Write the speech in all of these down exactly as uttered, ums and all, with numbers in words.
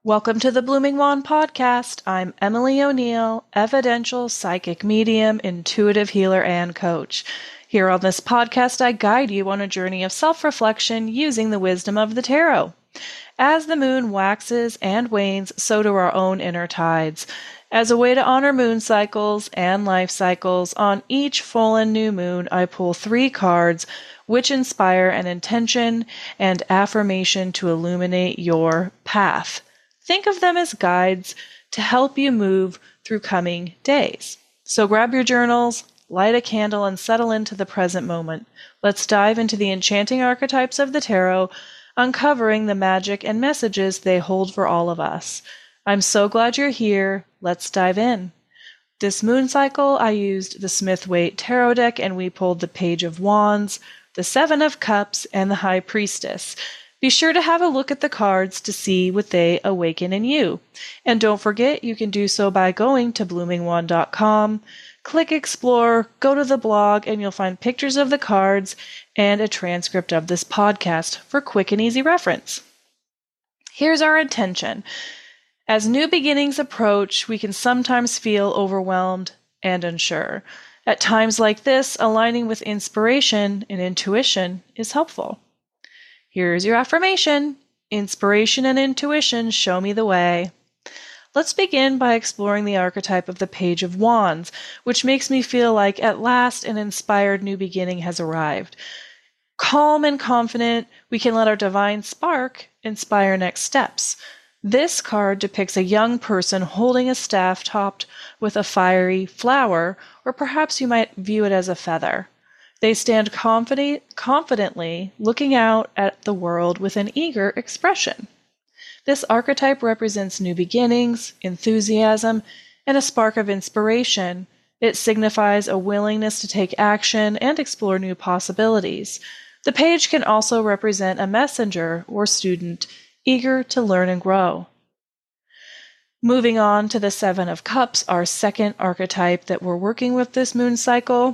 Welcome to the Blooming Wand Podcast. I'm Emily O'Neill, evidential psychic medium, intuitive healer, and coach. Here on this podcast, I guide you on a journey of self-reflection using the wisdom of the tarot. As the moon waxes and wanes, so do our own inner tides. As a way to honor moon cycles and life cycles, on each full and new moon, I pull three cards which inspire an intention and affirmation to illuminate your path. Think of them as guides to help you move through coming days. So grab your journals, light a candle, and settle into the present moment. Let's dive into the enchanting archetypes of the tarot, uncovering the magic and messages they hold for all of us. I'm so glad you're here. Let's dive in. This moon cycle, I used the Smith-Waite Tarot deck, and we pulled the Page of Wands, the Seven of Cups, and the High Priestess. Be sure to have a look at the cards to see what they awaken in you. And don't forget, you can do so by going to blooming wand dot com, click Explore, go to the blog, and you'll find pictures of the cards and a transcript of this podcast for quick and easy reference. Here's our intention. As new beginnings approach, we can sometimes feel overwhelmed and unsure. At times like this, aligning with inspiration and intuition is helpful. Here's your affirmation. Inspiration and intuition show me the way. Let's begin by exploring the archetype of the Page of Wands, which makes me feel like at last an inspired new beginning has arrived. Calm and confident, we can let our divine spark inspire next steps. This card depicts a young person holding a staff topped with a fiery flower, or perhaps you might view it as a feather. They stand confident, confidently looking out at the world with an eager expression. This archetype represents new beginnings, enthusiasm, and a spark of inspiration. It signifies a willingness to take action and explore new possibilities. The page can also represent a messenger or student eager to learn and grow. Moving on to the Seven of Cups, our second archetype that we're working with this moon cycle.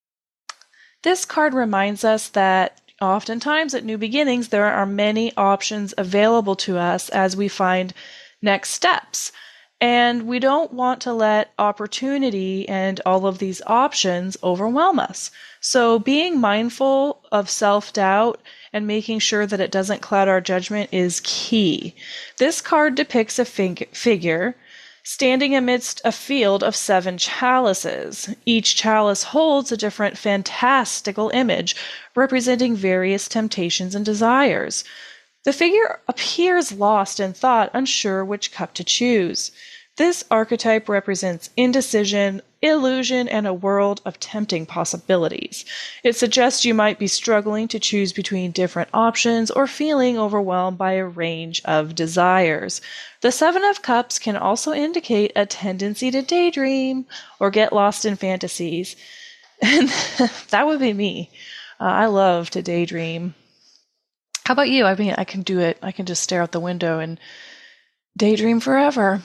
This card reminds us that oftentimes at new beginnings, there are many options available to us as we find next steps. And we don't want to let opportunity and all of these options overwhelm us. So being mindful of self-doubt and making sure that it doesn't cloud our judgment is key. This card depicts a fig- figure standing amidst a field of seven chalices. Each chalice holds a different fantastical image, representing various temptations and desires. The figure appears lost in thought, unsure which cup to choose. This archetype represents indecision, illusion, and a world of tempting possibilities. It suggests you might be struggling to choose between different options or feeling overwhelmed by a range of desires. The Seven of Cups can also indicate a tendency to daydream or get lost in fantasies. And that would be me. Uh, I love to daydream. How about you? I mean, I can do it. I can just stare out the window and daydream forever.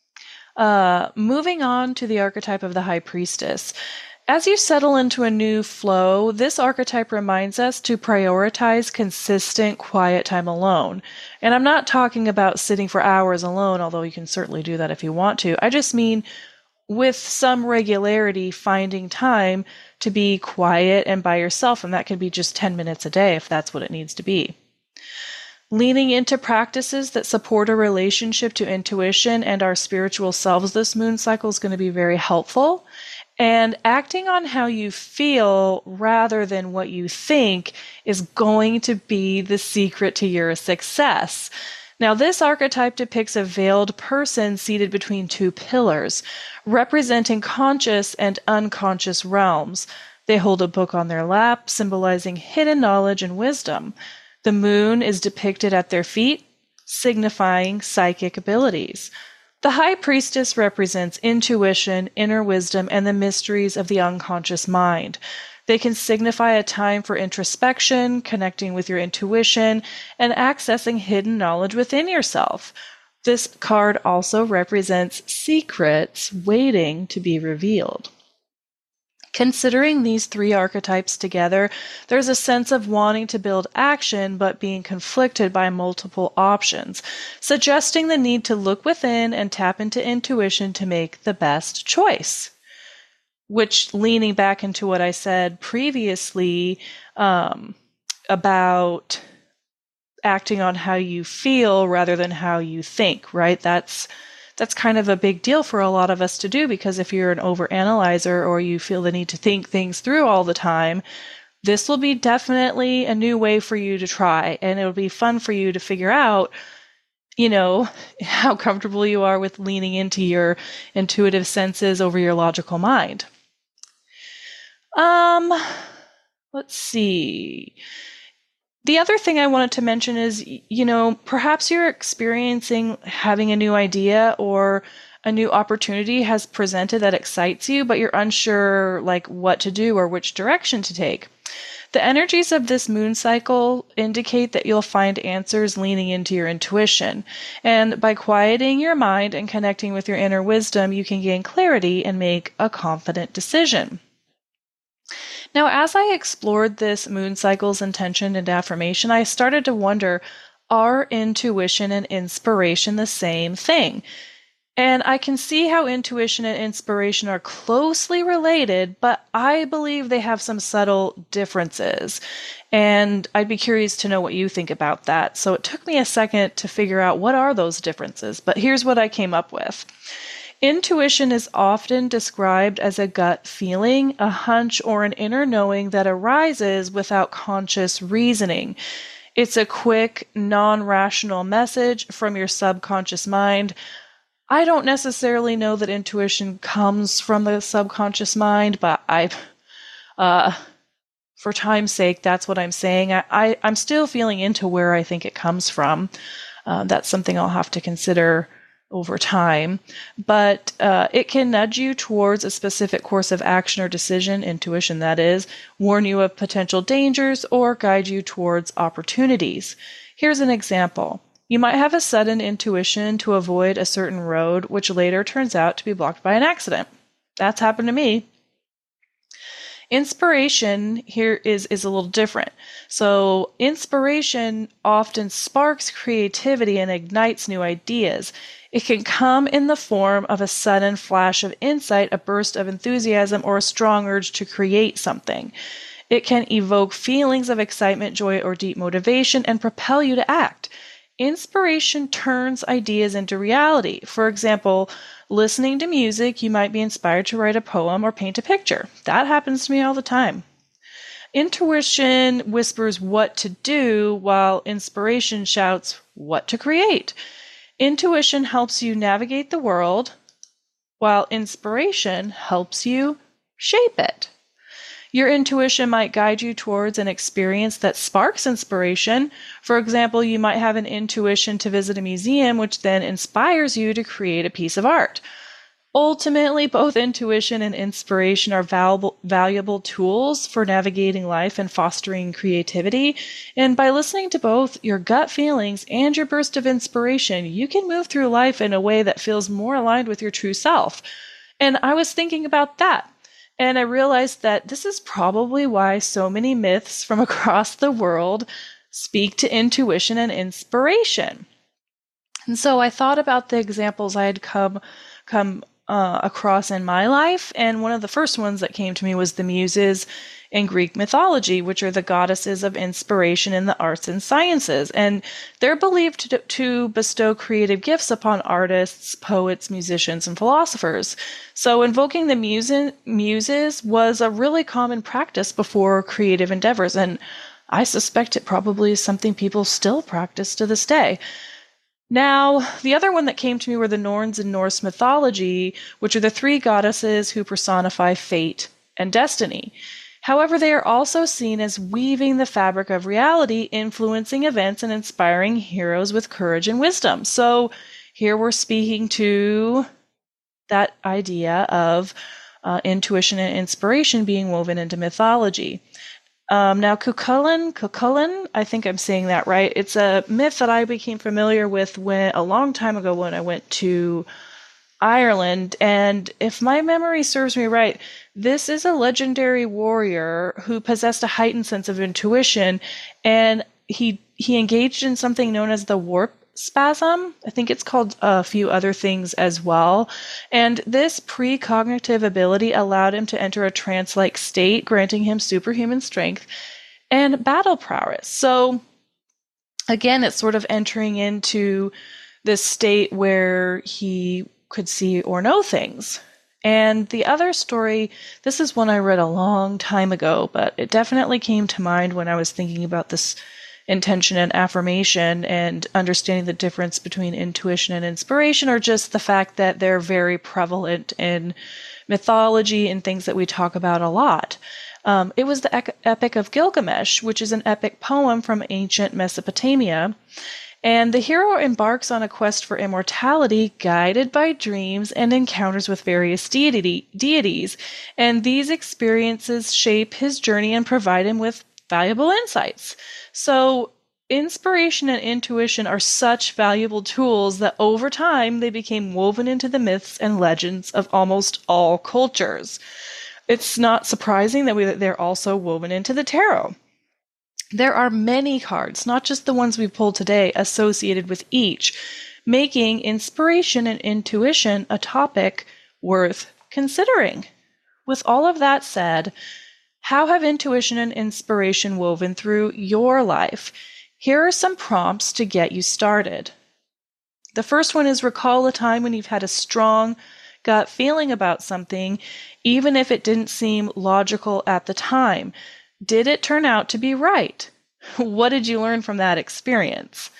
Uh, moving on to the archetype of the High Priestess. As you settle into a new flow, this archetype reminds us to prioritize consistent quiet time alone. And I'm not talking about sitting for hours alone, although you can certainly do that if you want to. I just mean with some regularity finding time to be quiet and by yourself, and that could be just ten minutes a day if that's what it needs to be. Leaning into practices that support a relationship to intuition and our spiritual selves this moon cycle is going to be very helpful. And acting on how you feel rather than what you think is going to be the secret to your success. Now, this archetype depicts a veiled person seated between two pillars, representing conscious and unconscious realms. They hold a book on their lap, symbolizing hidden knowledge and wisdom. The moon is depicted at their feet, signifying psychic abilities. The High Priestess represents intuition, inner wisdom, and the mysteries of the unconscious mind. They can signify a time for introspection, connecting with your intuition, and accessing hidden knowledge within yourself. This card also represents secrets waiting to be revealed. Considering these three archetypes together, there's a sense of wanting to build action but being conflicted by multiple options, suggesting the need to look within and tap into intuition to make the best choice. Which, leaning back into what I said previously um, about acting on how you feel rather than how you think, right? That's that's kind of a big deal for a lot of us to do, because if you're an overanalyzer or you feel the need to think things through all the time, this will be definitely a new way for you to try, and it'll be fun for you to figure out, you know, how comfortable you are with leaning into your intuitive senses over your logical mind. Um, let's see. The other thing I wanted to mention is, you know, perhaps you're experiencing having a new idea or a new opportunity has presented that excites you, but you're unsure like what to do or which direction to take. The energies of this moon cycle indicate that you'll find answers leaning into your intuition. And by quieting your mind and connecting with your inner wisdom, you can gain clarity and make a confident decision. Now, as I explored this moon cycle's intention and affirmation, I started to wonder, are intuition and inspiration the same thing? And I can see how intuition and inspiration are closely related, but I believe they have some subtle differences. And I'd be curious to know what you think about that. So it took me a second to figure out what are those differences, but here's what I came up with. Intuition is often described as a gut feeling, a hunch, or an inner knowing that arises without conscious reasoning. It's a quick, non-rational message from your subconscious mind. I don't necessarily know that intuition comes from the subconscious mind, but I, uh, for time's sake, that's what I'm saying. I, I, I'm still feeling into where I think it comes from. Uh, that's something I'll have to consider over time, but uh, it can nudge you towards a specific course of action or decision, intuition that is, warn you of potential dangers, or guide you towards opportunities. Here's an example. You might have a sudden intuition to avoid a certain road, which later turns out to be blocked by an accident. That's happened to me. Inspiration here is, is a little different. So inspiration often sparks creativity and ignites new ideas. It can come in the form of a sudden flash of insight, a burst of enthusiasm, or a strong urge to create something. It can evoke feelings of excitement, joy, or deep motivation and propel you to act. Inspiration turns ideas into reality. For example, listening to music, you might be inspired to write a poem or paint a picture. That happens to me all the time. Intuition whispers what to do, while inspiration shouts what to create. Intuition helps you navigate the world, while inspiration helps you shape it. Your intuition might guide you towards an experience that sparks inspiration. For example, you might have an intuition to visit a museum, which then inspires you to create a piece of art. Ultimately, both intuition and inspiration are valuable, valuable tools for navigating life and fostering creativity. And by listening to both your gut feelings and your burst of inspiration, you can move through life in a way that feels more aligned with your true self. And I was thinking about that. And I realized that this is probably why so many myths from across the world speak to intuition and inspiration. And so I thought about the examples I had come, come uh, across in my life. And one of the first ones that came to me was the Muses in Greek mythology, which are the goddesses of inspiration in the arts and sciences. And they're believed to, to bestow creative gifts upon artists, poets, musicians, and philosophers. So invoking the muse- muses was a really common practice before creative endeavors. And I suspect it probably is something people still practice to this day. Now, the other one that came to me were the Norns in Norse mythology, which are the three goddesses who personify fate and destiny. However, they are also seen as weaving the fabric of reality, influencing events and inspiring heroes with courage and wisdom. So here we're speaking to that idea of uh, intuition and inspiration being woven into mythology. Um, now, Cuchulainn, Cuchulainn, I think I'm saying that right. It's a myth that I became familiar with when a long time ago when I went to Ireland. And if my memory serves me right, this is a legendary warrior who possessed a heightened sense of intuition, and he he engaged in something known as the warp spasm. I think it's called a few other things as well. And this precognitive ability allowed him to enter a trance-like state, granting him superhuman strength and battle prowess. So again, it's sort of entering into this state where he could see or know things. And the other story, this is one I read a long time ago, but it definitely came to mind when I was thinking about this intention and affirmation and understanding the difference between intuition and inspiration, or just the fact that they're very prevalent in mythology and things that we talk about a lot. Um, it was the e- Epic of Gilgamesh, which is an epic poem from ancient Mesopotamia. And the hero embarks on a quest for immortality, guided by dreams and encounters with various deity, deities. And these experiences shape his journey and provide him with valuable insights. So inspiration and intuition are such valuable tools that over time they became woven into the myths and legends of almost all cultures. It's not surprising that we, they're also woven into the tarot. There are many cards, not just the ones we pulled today, associated with each, making inspiration and intuition a topic worth considering. With all of that said, how have intuition and inspiration woven through your life? Here are some prompts to get you started. The first one is recall a time when you've had a strong gut feeling about something, even if it didn't seem logical at the time. Did it turn out to be right? What did you learn from that experience?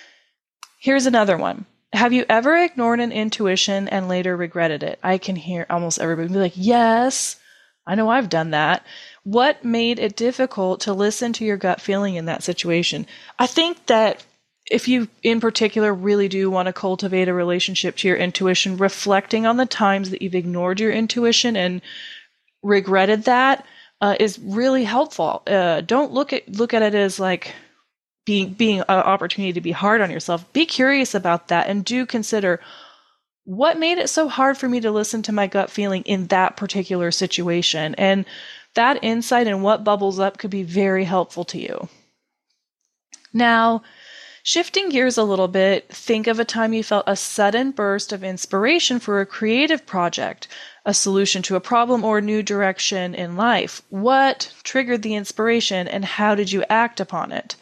Here's another one. Have you ever ignored an intuition and later regretted it? I can hear almost everybody be like, yes, I know I've done that. What made it difficult to listen to your gut feeling in that situation? I think that if you in particular really do want to cultivate a relationship to your intuition, reflecting on the times that you've ignored your intuition and regretted that Uh, is really helpful. Uh, don't look at look at it as like being being an opportunity to be hard on yourself. Be curious about that and do consider what made it so hard for me to listen to my gut feeling in that particular situation. And that insight and what bubbles up could be very helpful to you. Now, shifting gears a little bit, think of a time you felt a sudden burst of inspiration for a creative project, a solution to a problem, or a new direction in life. What triggered the inspiration and how did you act upon it?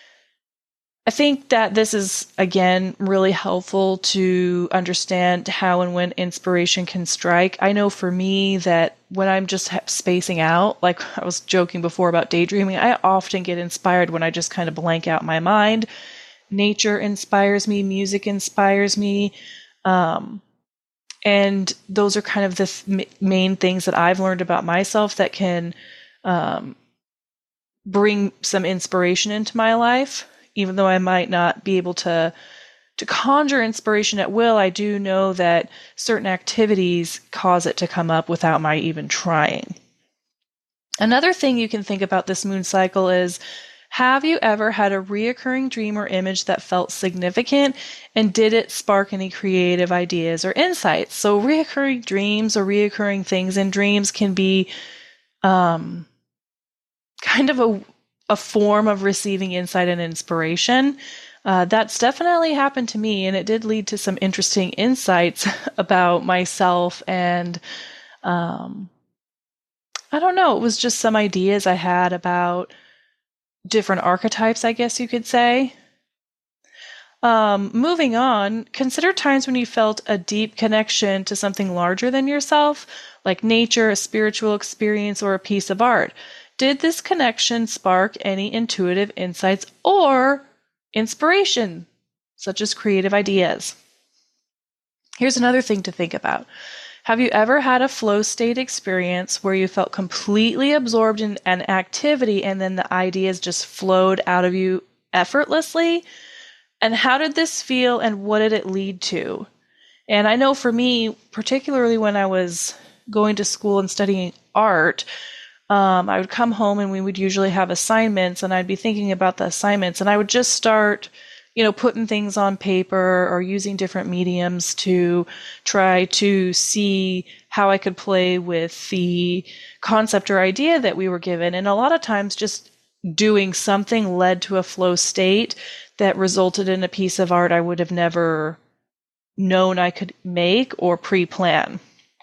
I think that this is, again, really helpful to understand how and when inspiration can strike. I know for me that when I'm just spacing out, like I was joking before about daydreaming, I often get inspired when I just kind of blank out my mind. Nature inspires me, music inspires me, um, and those are kind of the th- main things that I've learned about myself that can um, bring some inspiration into my life. Even though I might not be able to to conjure inspiration at will, I do know that certain activities cause it to come up without my even trying. Another thing you can think about this moon cycle is, have you ever had a reoccurring dream or image that felt significant, and did it spark any creative ideas or insights? So reoccurring dreams or reoccurring things in dreams can be um, kind of a, a form of receiving insight and inspiration. Uh, that's definitely happened to me, and it did lead to some interesting insights about myself and um, I don't know, it was just some ideas I had about different archetypes, I guess you could say. Um, moving on, consider times when you felt a deep connection to something larger than yourself, like nature, a spiritual experience, or a piece of art. Did this connection spark any intuitive insights or inspiration, such as creative ideas? Here's another thing to think about. Have you ever had a flow state experience where you felt completely absorbed in an activity and then the ideas just flowed out of you effortlessly? And how did this feel and what did it lead to? And I know for me, particularly when I was going to school and studying art, um, I would come home and we would usually have assignments and I'd be thinking about the assignments and I would just start, you know, putting things on paper or using different mediums to try to see how I could play with the concept or idea that we were given. And a lot of times just doing something led to a flow state that resulted in a piece of art I would have never known I could make or pre-plan.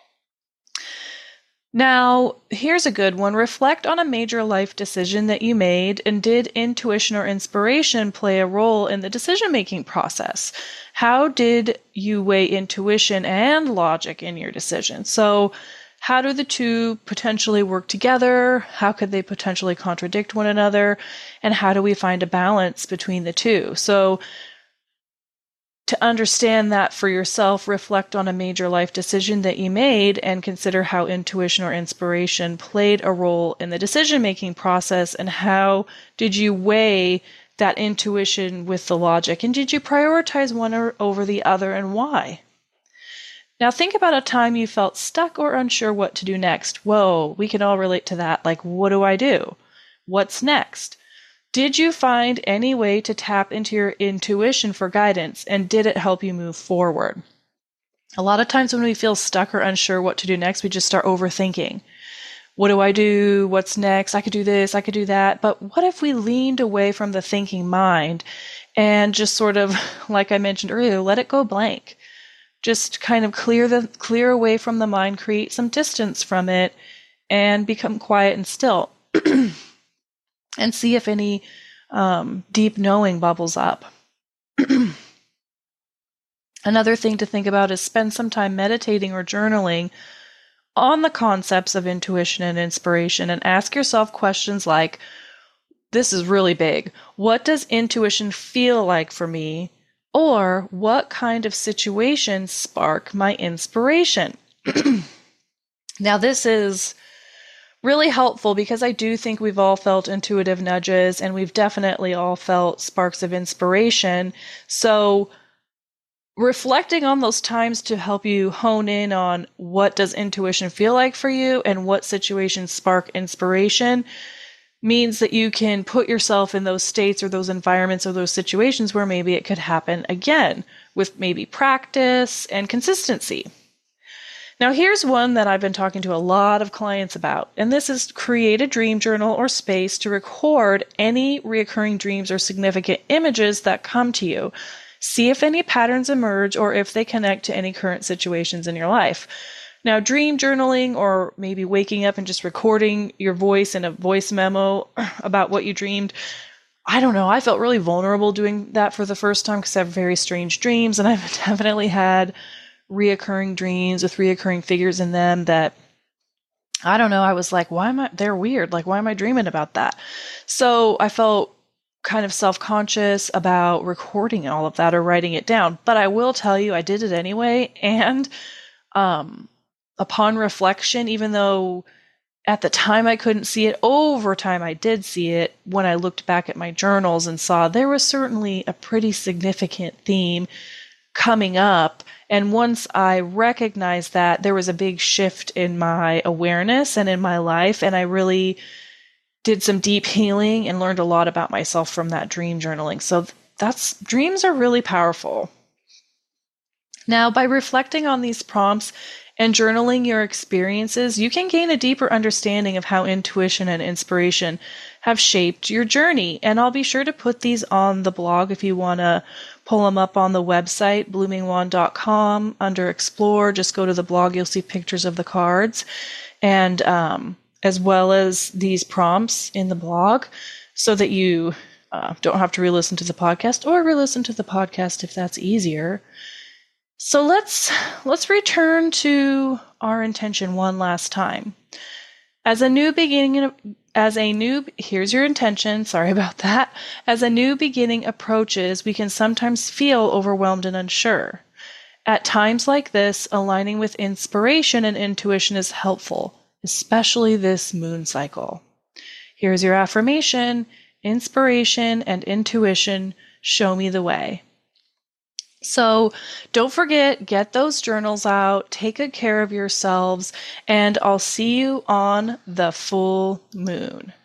Now, here's a good one. Reflect on a major life decision that you made, and did intuition or inspiration play a role in the decision-making process? How did you weigh intuition and logic in your decision? So how do the two potentially work together? How could they potentially contradict one another? And how do we find a balance between the two? So to understand that for yourself, reflect on a major life decision that you made and consider how intuition or inspiration played a role in the decision-making process, and how did you weigh that intuition with the logic, and did you prioritize one or over the other, and why? Now think about a time you felt stuck or unsure what to do next. Whoa, we can all relate to that. Like, what do I do? What's next? Did you find any way to tap into your intuition for guidance, and did it help you move forward? A lot of times when we feel stuck or unsure what to do next, we just start overthinking. What do I do? What's next? I could do this, I could do that. But what if we leaned away from the thinking mind and just sort of, like I mentioned earlier, let it go blank? Just kind of clear the clear away from the mind, create some distance from it, and become quiet and still. And see if any um, deep knowing bubbles up. Another thing to think about is spend some time meditating or journaling on the concepts of intuition and inspiration, and ask yourself questions like, this is really big, what does intuition feel like for me? Or what kind of situations spark my inspiration? Now this is really helpful because I do think we've all felt intuitive nudges, and we've definitely all felt sparks of inspiration. So reflecting on those times to help you hone in on what does intuition feel like for you and what situations spark inspiration means that you can put yourself in those states or those environments or those situations where maybe it could happen again with maybe practice and consistency. Now, here's one that I've been talking to a lot of clients about, and this is create a dream journal or space to record any recurring dreams or significant images that come to you. See if any patterns emerge or if they connect to any current situations in your life. Now, dream journaling, or maybe waking up and just recording your voice in a voice memo about what you dreamed, I don't know, I felt really vulnerable doing that for the first time because I have very strange dreams, and I've definitely had reoccurring dreams with reoccurring figures in them that, I don't know, I was like, why am I, they're weird. Like, why am I dreaming about that? So I felt kind of self-conscious about recording all of that or writing it down. But I will tell you, I did it anyway. And um, upon reflection, even though at the time I couldn't see it, over time I did see it when I looked back at my journals and saw there was certainly a pretty significant theme coming up. And once I recognized that, there was a big shift in my awareness and in my life. And I really did some deep healing and learned a lot about myself from that dream journaling. So that's, dreams are really powerful. Now, by reflecting on these prompts and journaling your experiences, you can gain a deeper understanding of how intuition and inspiration have shaped your journey. And I'll be sure to put these on the blog if you want to pull them up on the website, blooming wand dot com. Under Explore, just go to the blog, you'll see pictures of the cards, and um, as well as these prompts in the blog, so that you uh, don't have to re-listen to the podcast, or re-listen to the podcast if that's easier. So let's let's return to our intention one last time. As a new beginning, as a new, here's your intention, sorry about that. As a new beginning approaches, we can sometimes feel overwhelmed and unsure. At times like this, aligning with inspiration and intuition is helpful, especially this moon cycle. Here's your affirmation: inspiration and intuition show me the way. So don't forget, get those journals out, take good care of yourselves, and I'll see you on the full moon.